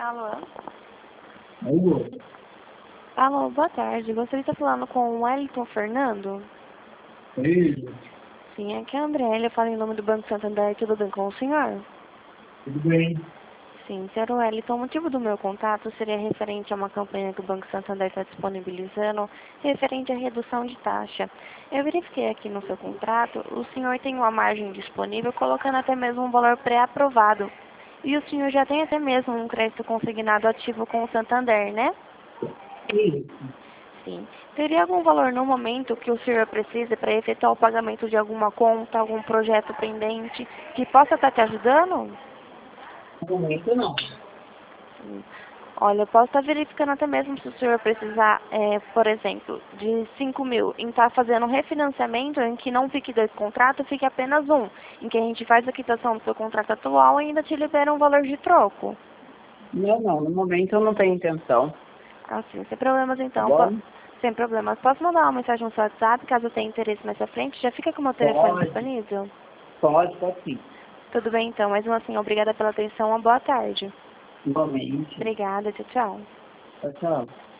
Alô? Alô? Alô, boa tarde. Gostaria de estar falando com o Wellington Fernando? Ele? Sim, aqui é a Andréia. Eu falo em nome do Banco Santander. Tudo bem com o senhor? Tudo bem? Sim, senhor Wellington. O motivo do meu contato seria referente a uma campanha que o Banco Santander está disponibilizando, referente à redução de taxa. Eu verifiquei aqui no seu contrato, o senhor tem uma margem disponível, colocando até mesmo um valor pré-aprovado. E o senhor já tem até mesmo um crédito consignado ativo com o Santander, né? Isso. Sim. Teria algum valor no momento que o senhor precise para efetuar o pagamento de alguma conta, algum projeto pendente, que possa estar te ajudando? No momento não. Sim. Olha, eu posso estar verificando até mesmo se o senhor precisar, por exemplo, de 5 mil, em estar fazendo um refinanciamento em que não fique 2 contratos, fique apenas um, em que a gente faz a quitação do seu contrato atual e ainda te libera um valor de troco. Não. No momento eu não tenho intenção. Assim, sem problemas Tá então. bom? Sem problemas. Posso mandar uma mensagem no seu WhatsApp, caso eu tenha interesse mais à frente? Já fica com o meu telefone Pode. disponível? Pode sim. Tudo bem então. Mais uma assim, obrigada pela atenção. Uma boa tarde. Igualmente. Obrigada. Tchau, tchau. Tchau.